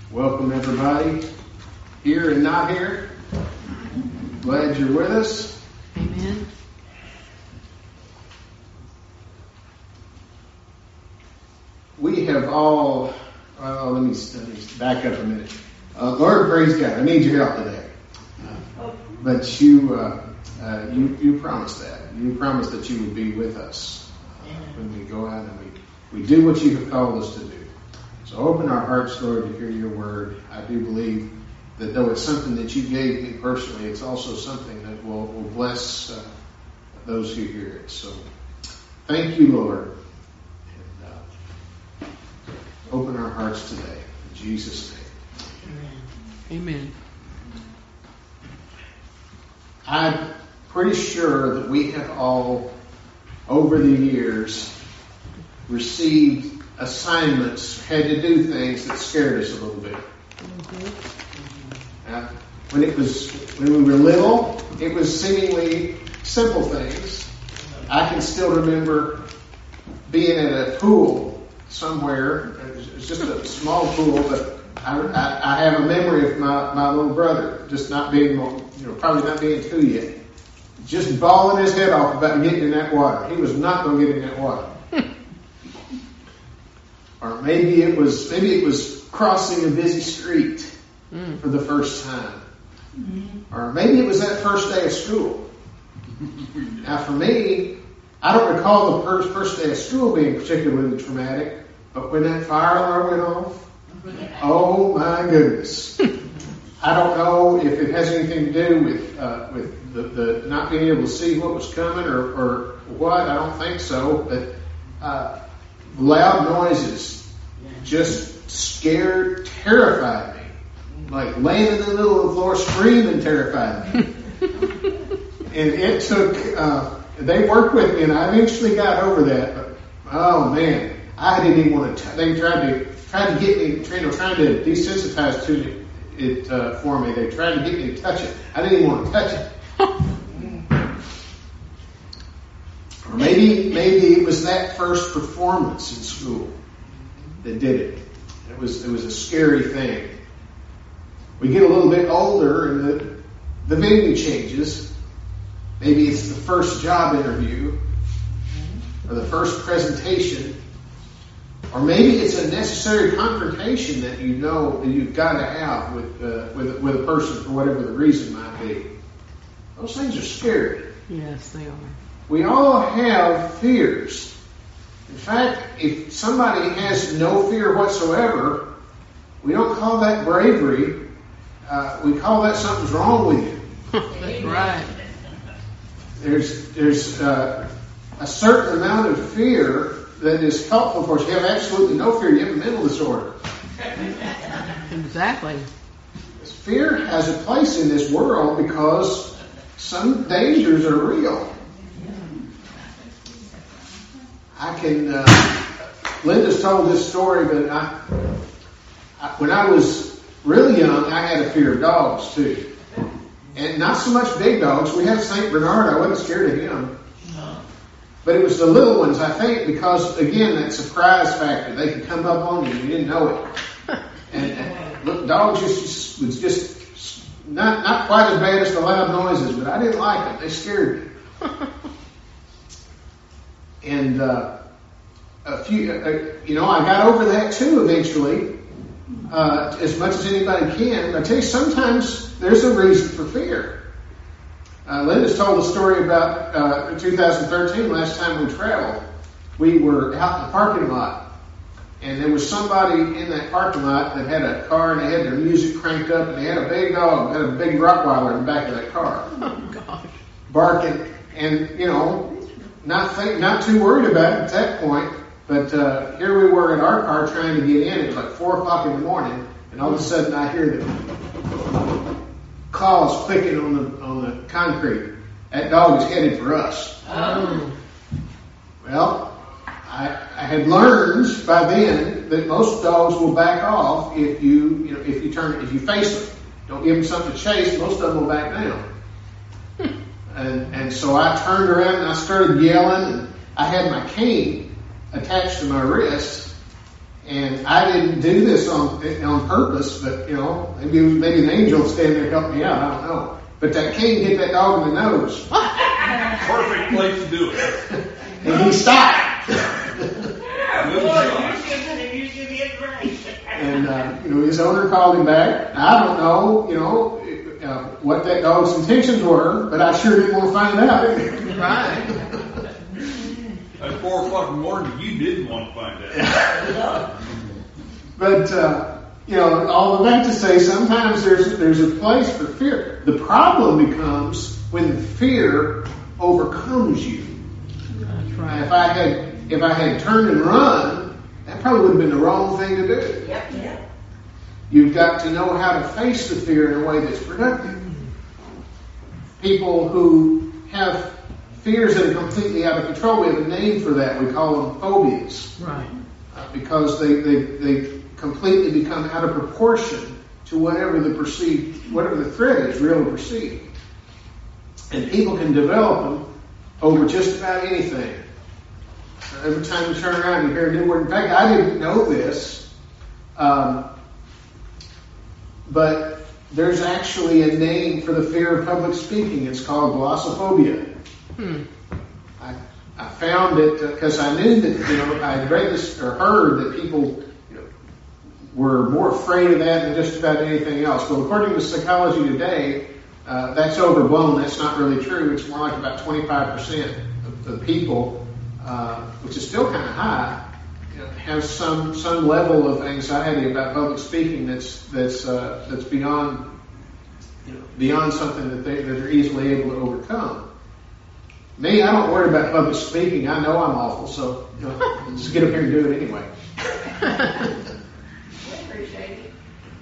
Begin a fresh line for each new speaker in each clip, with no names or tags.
Welcome everybody, here and not here. Glad you're with us.
Amen.
We have all, let me back up a minute. Lord, praise God, I need your help today. But you promised that. You promised that you would be with us when we go out and we do what you have called us to do. So open our hearts, Lord, to hear your word. I do believe that though it's something that you gave me personally, it's also something that will bless those who hear it. So thank you, Lord. And open our hearts today. In Jesus' name.
Amen.
I'm pretty sure that we have all, over the years, received assignments, had to do things that scared us a little bit. When we were little, it was seemingly simple things. I can still remember being at a pool somewhere. It was just a small pool, but I have a memory of my little brother just not being, probably not being 2 yet, just bawling his head off about getting in that water. He was not going to get in that water. Or maybe it was crossing a busy street for the first time. Or maybe it was that first day of school. Now for me, I don't recall the first day of school being particularly traumatic, but when that fire alarm went off, oh my goodness. I don't know if it has anything to do with the not being able to see what was coming or what. I don't think so, but loud noises just scared, terrified me. Like laying in the middle of the floor screaming terrified me. And it took, they worked with me and I eventually got over that. But, oh man, I didn't even want to, they tried to get me, trying to desensitize to it for me. They tried to get me to touch it. I didn't even want to touch it. Or maybe it was that first performance in school that did it. It was a scary thing. We get a little bit older and the venue changes. Maybe it's the first job interview or the first presentation, or maybe it's a necessary confrontation that you know that you've got to have with a person for whatever the reason might be. Those things are scary.
Yes, they are.
We all have fears. In fact, if somebody has no fear whatsoever, we don't call that bravery. We call that something's wrong with you.
That's right.
There's a certain amount of fear that is helpful for us. You have absolutely no fear. You have a mental disorder.
Exactly.
Fear has a place in this world because some dangers are real. Linda's told this story, but when I was really young, I had a fear of dogs too. And not so much big dogs. We had St. Bernard. I wasn't scared of him. But it was the little ones, I think, because, again, that surprise factor. They could come up on you and you didn't know it. And look, dogs was just not quite as bad as the loud noises, but I didn't like them. They scared me. And I got over that too eventually, as much as anybody can. I tell you, sometimes there's a reason for fear. Linda's told a story about 2013, last time we traveled. We were out in the parking lot, and there was somebody in that parking lot that had a car, and they had their music cranked up, and they had a big dog, had a big Rottweiler in the back of that car.
Oh, gosh.
Barking, and, not too worried about it at that point, but here we were in our car trying to get in. It was like 4 o'clock in the morning, and all of a sudden I hear the claws clicking on the concrete. That dog is headed for us.
Oh.
Well, I had learned by then that most dogs will back off if you face them. Don't give them something to chase. Most of them will back down. And so I turned around and I started yelling, and I had my cane attached to my wrist, And I didn't do this on purpose, but maybe an angel stand there help me out. I don't know. But that cane hit that dog in the nose.
Perfect place to do it.
And he stopped. And his owner called him back. I don't know, what that dog's intentions were, but I sure didn't want to find out.
Right.
At 4 o'clock in the morning, you didn't want to find out.
But all of that to say, sometimes there's a place for fear. The problem becomes when the fear overcomes you.
That's right.
If I had turned and run, that probably would have been the wrong thing to do.
Yep.
You've got to know how to face the fear in a way that's productive. People who have fears that are completely out of control, we have a name for that. We call them phobias.
Right.
Because they completely become out of proportion to whatever the threat is, real or perceived. And people can develop them over just about anything. Every time you turn around, you hear a new word. In fact, I didn't know this, but there's actually a name for the fear of public speaking. It's called glossophobia. I found it because I knew that I had read this or heard that people were more afraid of that than just about anything else. Well, according to Psychology Today, that's overblown. That's not really true. It's more like about 25% of the people, which is still kind of high, have some level of anxiety about public speaking that's beyond something that they're easily able to overcome. Me, I don't worry about public speaking. I know I'm awful, so just get up here and do it anyway.
We appreciate it.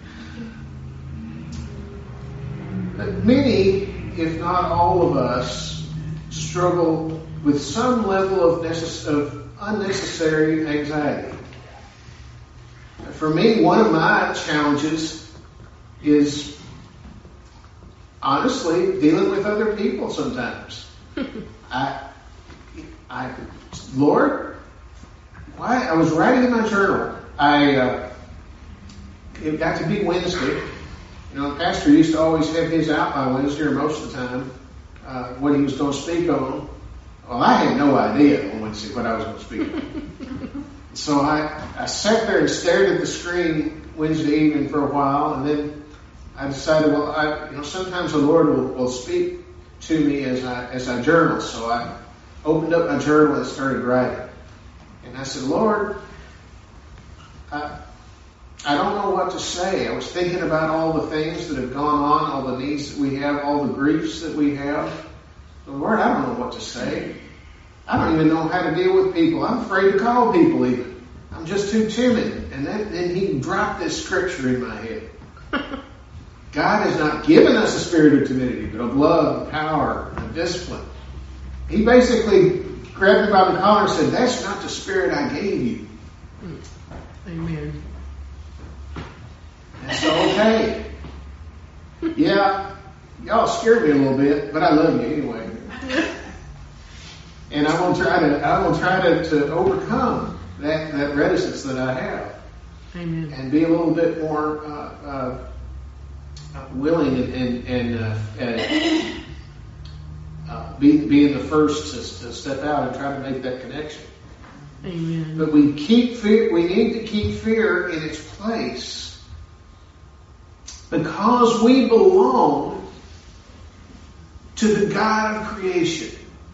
But many, if not all of us, struggle with some level of unnecessary anxiety. For me, one of my challenges is honestly dealing with other people sometimes. Lord, why? I was writing in my journal. It got to be Wednesday. The pastor used to always have his out by Wednesday, or most of the time, what he was going to speak on. Well, I had no idea on Wednesday what I was going to speak on. So I sat there and stared at the screen Wednesday evening for a while, and then I decided, sometimes the Lord will speak to me as I journal. So I opened up my journal and started writing. And I said, Lord, I don't know what to say. I was thinking about all the things that have gone on, all the needs that we have, all the griefs that we have. So, Lord, I don't know what to say. I don't even know how to deal with people. I'm afraid to call people even. I'm just too timid. And then he dropped this scripture in my head. God has not given us a spirit of timidity, but of love, and power, and discipline. He basically grabbed me by the collar and said, that's not the spirit I gave you.
Amen.
And so, okay. Yeah, y'all scared me a little bit, but I love you anyway. And I will try to overcome that reticence that I have.
Amen.
And be a little bit more willing and being the first to step out and try to make that connection.
Amen.
But we need to keep fear in its place because we belong to the God of creation.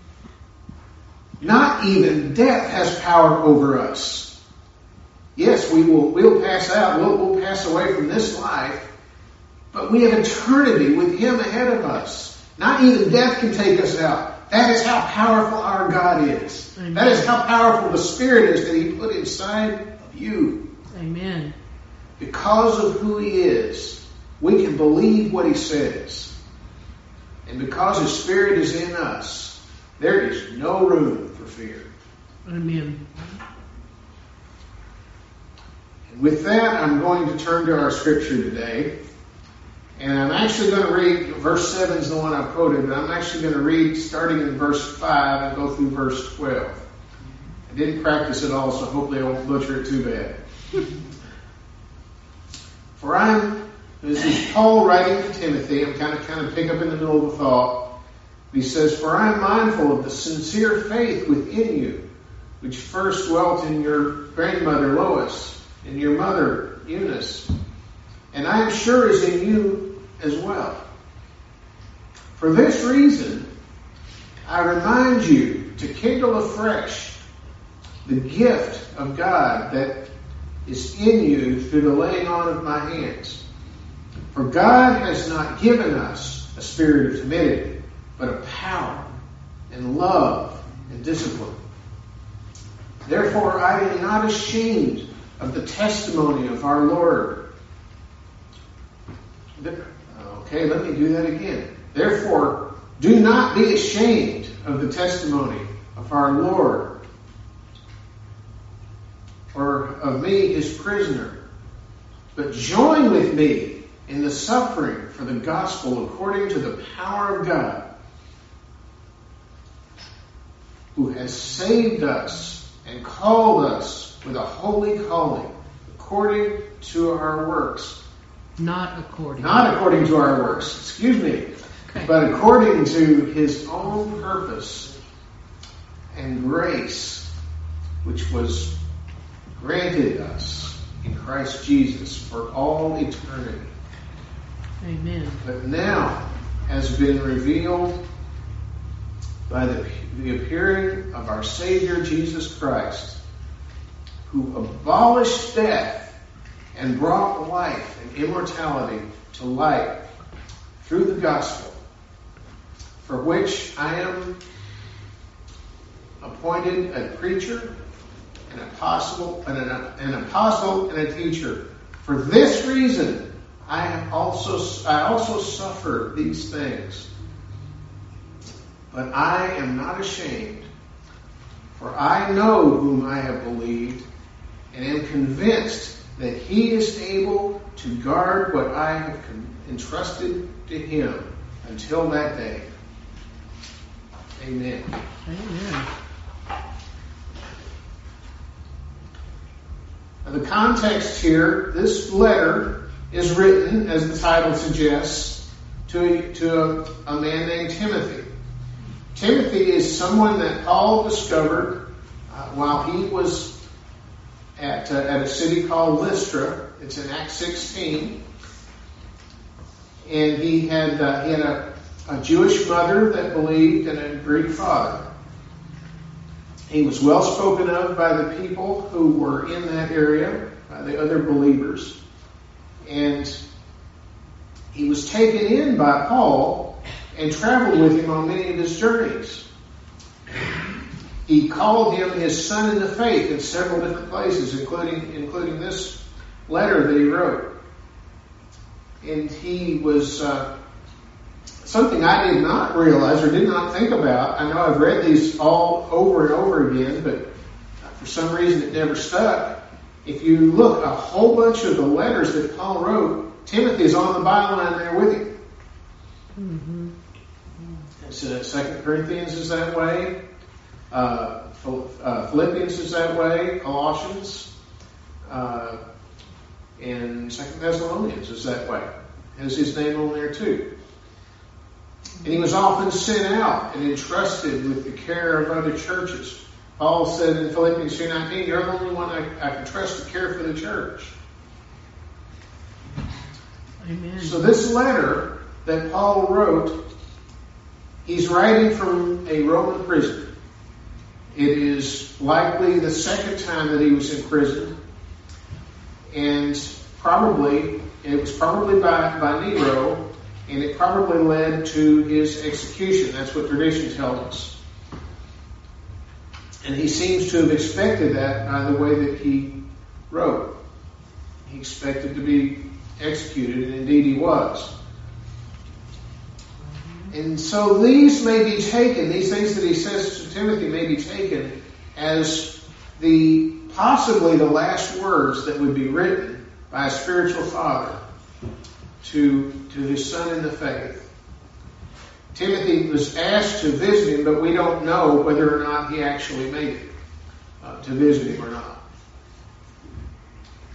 Not even death has power over us. Yes, we'll pass out, we'll pass away from this life, but we have eternity with Him ahead of us. Not even death can take us out. That is how powerful our God is.
Amen.
That is how powerful the Spirit is that He put inside of you.
Amen.
Because of who He is, we can believe what He says. And because His Spirit is in us, there is no room for fear.
Amen.
And with that, I'm going to turn to our scripture today. And I'm actually going to read, verse 7 is the one I quoted, but I'm actually going to read starting in verse 5 and go through verse 12. I didn't practice at all, so hopefully I won't butcher it too bad. For this is Paul writing to Timothy. I'm kind of pick up in the middle of the thought. He says, "For I am mindful of the sincere faith within you, which first dwelt in your grandmother Lois and your mother Eunice, and I am sure is in you as well. For this reason, I remind you to kindle afresh the gift of God that is in you through the laying on of my hands. For God has not given us a spirit of timidity, but of power and love and discipline. Therefore, I am not ashamed of the testimony of our Lord." Okay, let me do that again. "Therefore, do not be ashamed of the testimony of our Lord, or of me, his prisoner, but join with me in the suffering for the gospel according to the power of God, who has saved us and called us with a holy calling, according to our works."
Not according
to our works, excuse me,
Okay.
but according to his own purpose and grace, which was granted us in Christ Jesus for all eternity,
Amen.
but now has been revealed by the appearing of our Savior Jesus Christ, who abolished death and brought life and immortality to light through the gospel, for which I am appointed a preacher, an apostle, and a teacher. For this reason, I also suffer these things. But I am not ashamed, for I know whom I have believed, and am convinced that he is able to guard what I have entrusted to him until that day. Amen.
Amen.
Now, the context here, this letter is written, as the title suggests, to a man named Timothy. Timothy is someone that Paul discovered while he was at a city called Lystra. It's in Acts 16. And he had a Jewish mother that believed and a Greek father. He was well spoken of by the people who were in that area, by the other believers. And he was taken in by Paul and traveled with him on many of his journeys. He called him his son in the faith in several different places, including this letter that he wrote. And he was something I did not realize or did not think about. I know I've read these all over and over again, but for some reason it never stuck. If you look, a whole bunch of the letters that Paul wrote, Timothy is on the byline there with him.
Mm-hmm.
So 2 Corinthians is that way. Philippians is that way. Colossians and 2 Thessalonians is that way. Has his name on there too. And he was often sent out and entrusted with the care of other churches. Paul said in Philippians 2:19, "You're the only one I can trust to care for the church."
Amen.
So this letter that Paul wrote, he's writing from a Roman prison. It is likely the second time that he was in prison, and it was probably by Nero, and it probably led to his execution. That's what tradition tells us. And he seems to have expected that by the way that he wrote. He expected to be executed, and indeed he was. And so these things that he says to Timothy may be taken as possibly the last words that would be written by a spiritual father to his son in the faith. Timothy was asked to visit him, but we don't know whether or not he actually made it to visit him or not.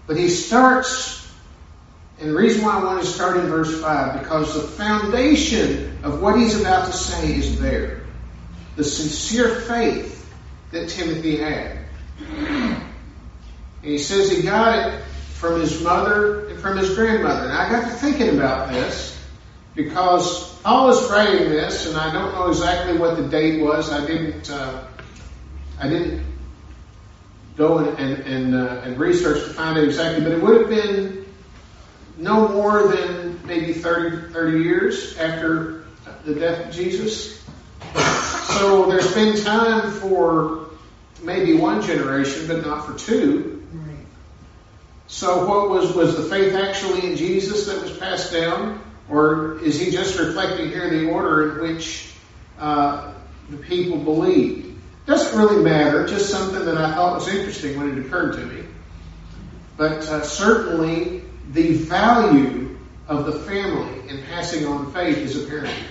But he starts, and the reason why I want to start in verse 5, because the foundation of what he's about to say is there. The sincere faith that Timothy had. And he says he got it from his mother and from his grandmother. And I got to thinking about this because Paul is writing this, and I don't know exactly what the date was. I didn't go and research to find out exactly, but it would have been no more than maybe 30 years after the death of Jesus. So there's been time for maybe one generation, but not for two.
Right.
So what was the faith actually in Jesus that was passed down? Or is he just reflecting here the order in which the people believed? Doesn't really matter, just something that I thought was interesting when it occurred to me. But certainly the value of the family in passing on faith is apparent here.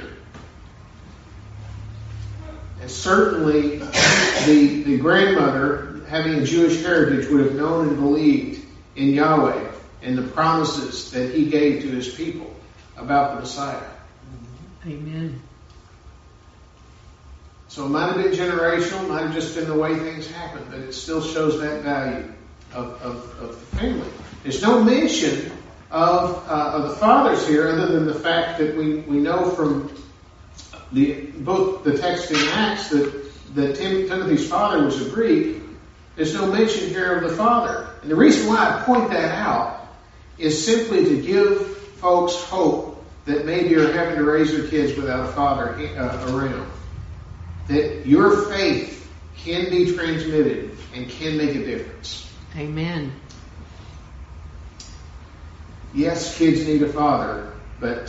And certainly the grandmother, having a Jewish heritage, would have known and believed in Yahweh and the promises that he gave to his people about the Messiah.
Amen.
So it might have been generational, might have just been the way things happened, but it still shows that value of the family. There's no mention of the fathers here, other than the fact that we know from both the text in Acts that Timothy's father was a Greek. There's no mention here of the father. And the reason why I point that out is simply to give folks hope that maybe are having to raise their kids without a father around. That your faith can be transmitted and can make a difference.
Amen.
Yes, kids need a father, but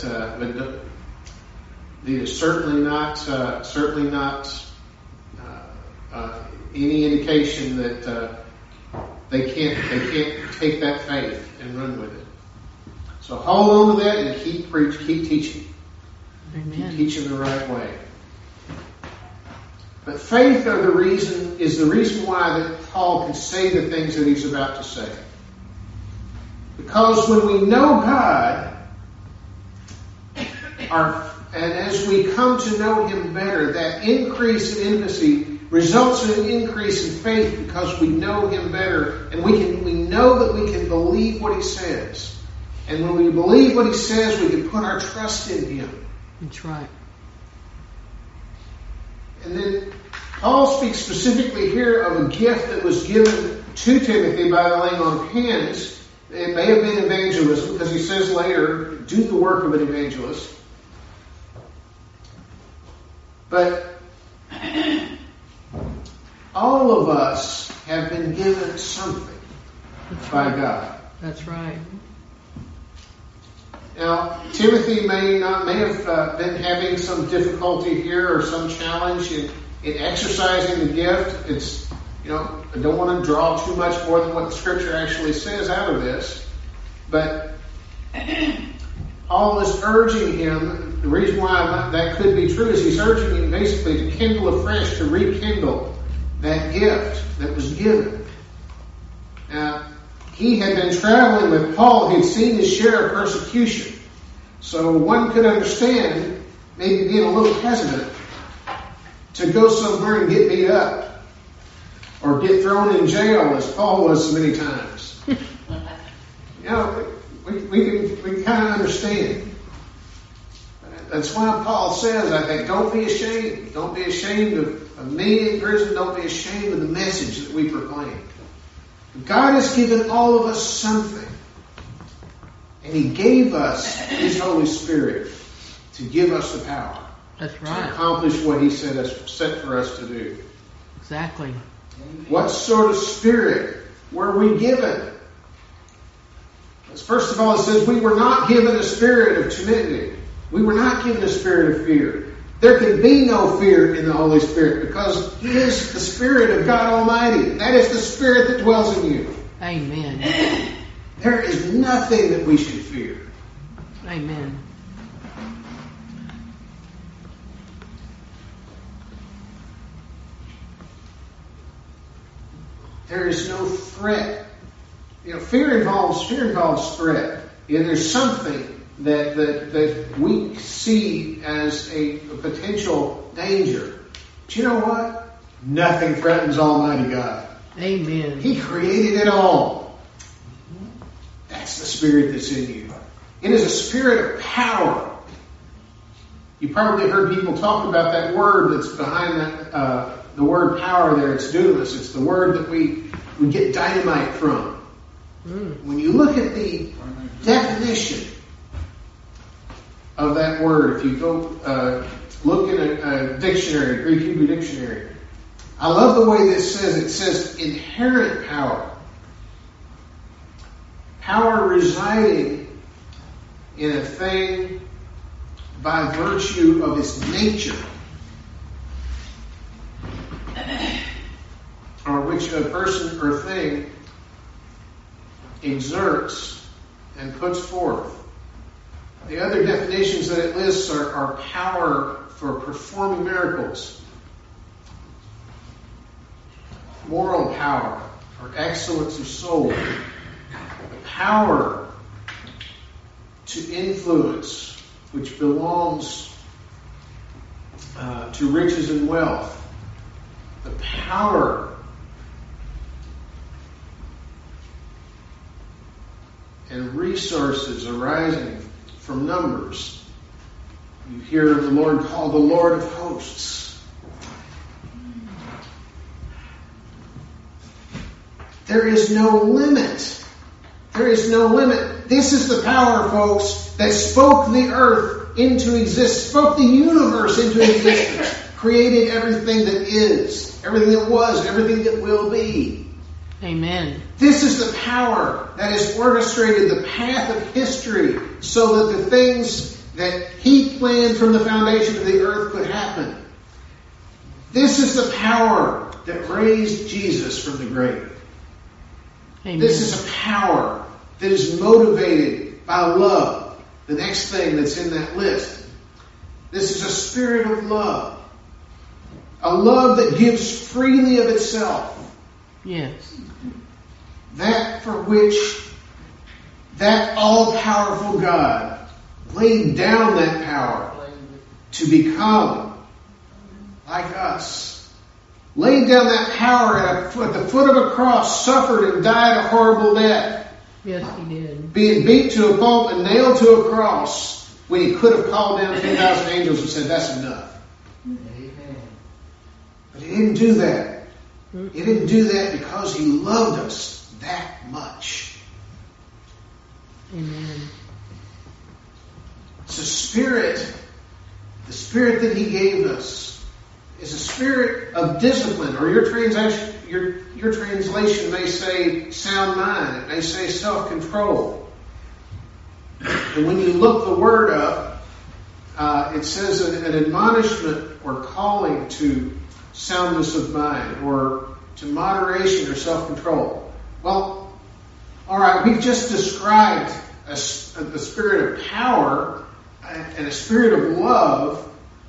there's certainly not any indication that they can't take that faith and run with it. So hold on to that and keep teaching.
Amen.
Keep teaching the right way. But faith is the reason why that Paul can say the things that he's about to say. Because when we know God, and as we come to know Him better, that increase in intimacy results in an increase in faith because we know Him better, and we know that we can believe what He says. And when we believe what He says, we can put our trust in Him.
That's right.
And then Paul speaks specifically here of a gift that was given to Timothy by the laying on of hands. It may have been evangelism, because he says later, do the work of an evangelist. But all of us have been given something by God.
That's right.
Now, Timothy may have been having some difficulty here or some challenge in exercising the gift. It's, I don't want to draw too much more than what the Scripture actually says out of this. But Paul is urging him, the reason why that could be true is he's urging him basically to kindle afresh, to rekindle that gift that was given. Now, he had been traveling with Paul. He'd seen his share of persecution. So one could understand maybe being a little hesitant to go somewhere and get beat up or get thrown in jail, as Paul was so many times. We kind of understand. That's why Paul says, I think, don't be ashamed. Don't be ashamed of me in prison. Don't be ashamed of the message that we proclaim. God has given all of us something. And He gave us His Holy Spirit to give us the power.
That's right.
To accomplish what He set for us to do.
Exactly.
What sort of spirit were we given? First of all, it says we were not given a spirit of timidity. We were not given a spirit of fear. There can be no fear in the Holy Spirit because He is the Spirit of God Almighty. That is the Spirit that dwells in you.
Amen.
There is nothing that we should fear.
Amen.
There is no threat fear involves threat. There's something that we see as a potential danger. But you know what? Nothing threatens Almighty God.
Amen.
He created it all. That's the spirit that's in you. It is a spirit of power. You probably heard people talk about that word that's behind that, the word power there. It's dunamis. It's the word that we get dynamite from. When you look at the definition of that word, if you go look in a dictionary, Greek Hebrew dictionary, I love the way this says. It says inherent power. Power residing in a thing by virtue of its nature, or which a person or thing exerts and puts forth. The other definitions that it lists are power for performing miracles, moral power, or excellence of soul, the power to influence, which belongs to riches and wealth, the power and resources arising from numbers. You hear the Lord called the Lord of hosts. There is no limit. There is no limit. This is the power, folks, that spoke the earth into existence, spoke the universe into existence, created everything that is, everything that was, everything that will be.
Amen.
This is the power that has orchestrated the path of history so that the things that He planned from the foundation of the earth could happen. This is the power that raised Jesus from the grave.
Amen.
This is a power that is motivated by love. The next thing that's in that list. This is a spirit of love. A love that gives freely of itself.
Yes.
That for which that all-powerful God laid down that power to become like us. Laid down that power at the foot of a cross, suffered and died a horrible death.
Yes, He did.
Being beat to a pulp and nailed to a cross when He could have called down 10,000 angels and said, that's enough.
Amen.
But He didn't do that. He didn't do that because He loved us that much.
Amen.
It's a spirit. The spirit that He gave us is a spirit of discipline, or your translation may say sound mind. It may say self-control. And when you look the word up, it says an admonishment or calling to soundness of mind, or to moderation or self-control. Well, all right, we've just described the spirit of power and a spirit of love,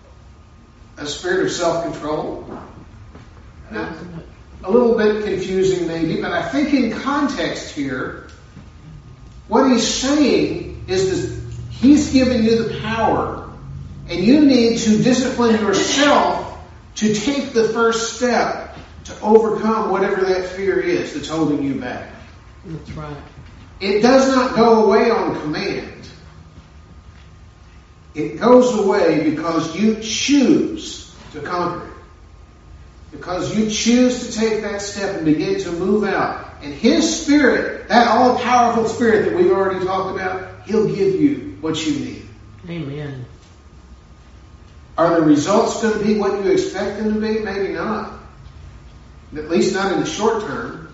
a spirit of self-control. Now, a little bit confusing maybe, but I think in context here, what He's saying is that He's given you the power, and you need to discipline yourself to take the first step to overcome whatever that fear is that's holding you back.
That's right.
It does not go away on command. It goes away because you choose to conquer it. Because you choose to take that step and begin to move out. And His Spirit, that all-powerful Spirit that we've already talked about, He'll give you what you need.
Amen.
Are the results going to be what you expect them to be? Maybe not. At least not in the short term.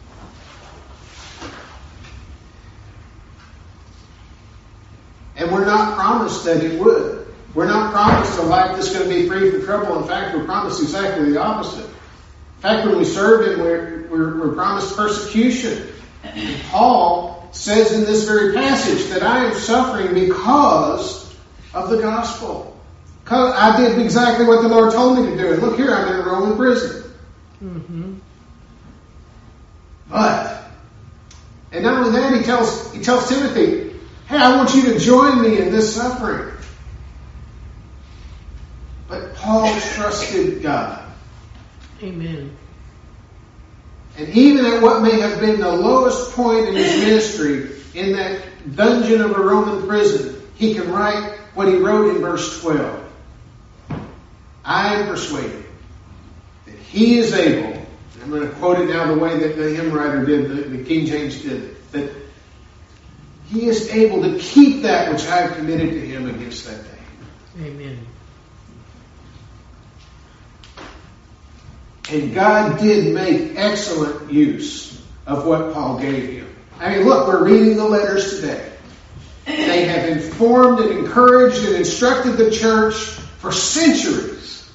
And we're not promised that it would. We're not promised a life that's going to be free from trouble. In fact, we're promised exactly the opposite. In fact, when we serve Him, we're promised persecution. And Paul says in this very passage that I am suffering because of the gospel. Because I did exactly what the Lord told me to do. And look here, I'm in a Roman prison.
Mm-hmm.
But And not only that, he tells Timothy, hey, I want you to join me in this suffering. But Paul trusted God.
Amen.
And even at what may have been the lowest point in his ministry, in that dungeon of a Roman prison, he can write what he wrote in verse 12. I am persuaded that he is able, I'm going to quote it now the way that the hymn writer did, the King James did, that he is able to keep that which I have committed to him against that day.
Amen.
And God did make excellent use of what Paul gave him. I mean, look, we're reading the letters today. They have informed and encouraged and instructed the church for centuries.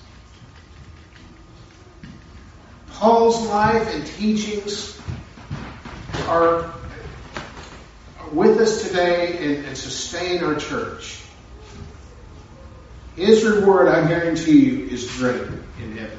Paul's life and teachings are with us today and sustain our church. His reward, I guarantee you, is great in heaven.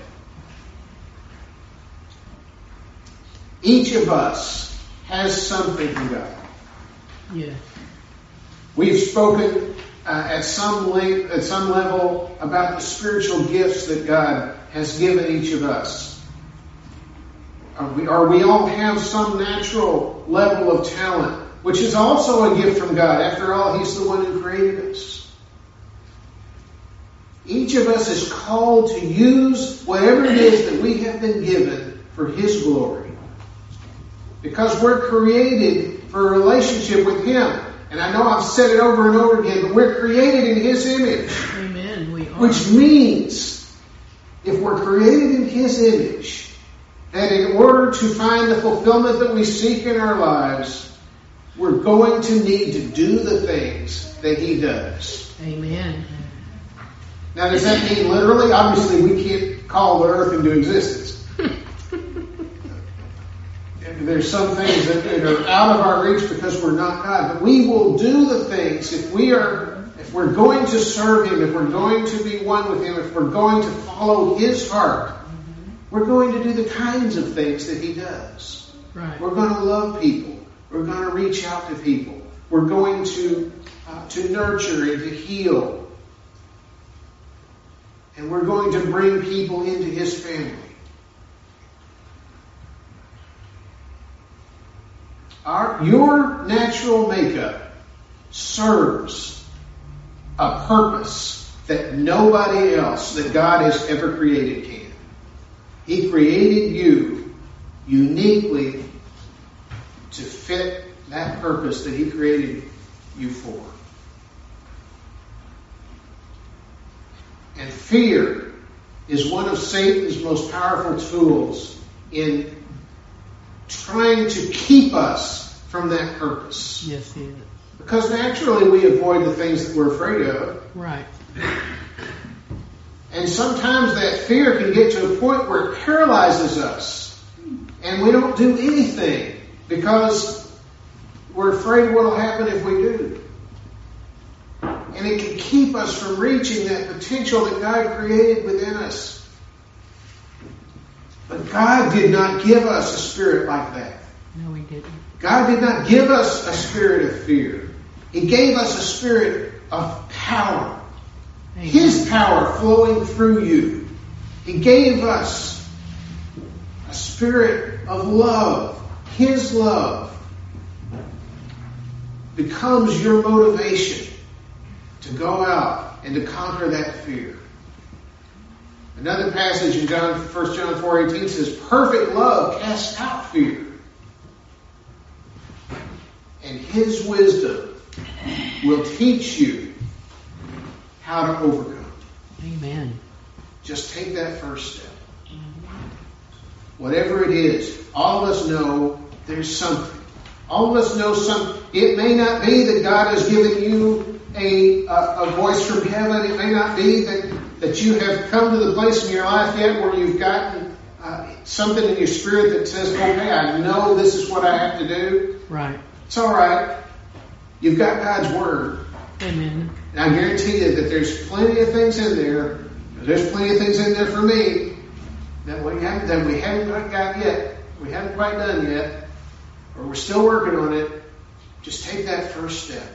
Each of us has something from God.
Yes.
We've spoken at some length, at some level, about the spiritual gifts that God has given each of us. We all have some natural level of talent, which is also a gift from God. After all, He's the one who created us. Each of us is called to use whatever it is that we have been given for His glory. Because we're created for a relationship with Him. And I know I've said it over and over again, but we're created in His image.
Amen. We are.
Which means, if we're created in His image, that in order to find the fulfillment that we seek in our lives, we're going to need to do the things that He does.
Amen.
Now, does that mean literally? Obviously, we can't call the earth into existence. There's some things that are out of our reach because we're not God. But we will do the things if we're going to serve Him, if we're going to be one with Him, if we're going to follow His heart. We're going to do the kinds of things that He does.
Right.
We're going to love people. We're going to reach out to people. We're going to nurture and to heal. And we're going to bring people into His family. Your natural makeup serves a purpose that nobody else that God has ever created can. He created you uniquely to fit that purpose that He created you for. And fear is one of Satan's most powerful tools in trying to keep us from that purpose.
Yes, He is.
Because naturally we avoid the things that we're afraid of.
Right.
And sometimes that fear can get to a point where it paralyzes us. And we don't do anything because we're afraid what will happen if we do. And it can keep us from reaching that potential that God created within us. But God did not give us a spirit like that.
No, He didn't.
God did not give us a spirit of fear. He gave us a spirit of power.
Amen.
His power flowing through you. He gave us a spirit of love. His love becomes your motivation to go out and to conquer that fear. Another passage in 1 John 4:18 says, perfect love casts out fear. And His wisdom will teach you how to overcome.
Amen.
Just take that first step. Whatever it is, all of us know there's something. All of us know something. It may not be that God has given you a voice from heaven. It may not be that you have come to the place in your life yet where you've gotten something in your spirit that says, okay, I know this is what I have to do.
Right.
It's all right. You've got God's Word.
Amen.
And I guarantee you that there's plenty of things in there. There's plenty of things in there for me that we haven't quite got yet. We haven't quite done yet. or we're still working on it, just take that first step.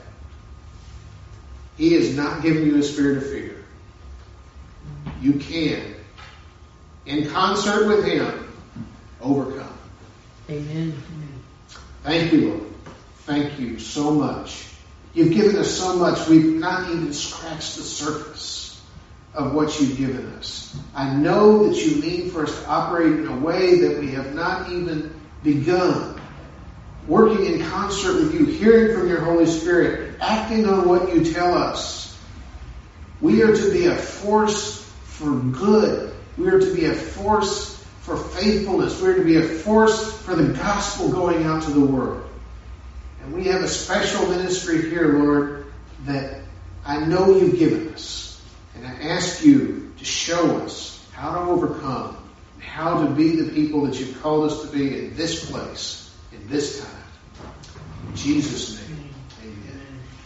He has not given you a spirit of fear. You can, in concert with Him, overcome.
Amen.
Thank you, Lord. Thank you so much. You've given us so much. We've not even scratched the surface of what you've given us. I know that you mean for us to operate in a way that we have not even begun. Working in concert with you, hearing from your Holy Spirit, acting on what you tell us. We are to be a force for good. We are to be a force for faithfulness. We are to be a force for the gospel going out to the world. And we have a special ministry here, Lord, that I know you've given us. And I ask you to show us how to overcome, and how to be the people that you've called us to be in this place, in this time. In Jesus' name, amen.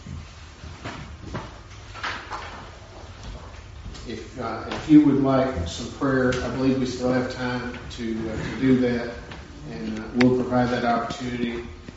If you would like some prayer, I believe we still have time to do that, and we'll provide that opportunity.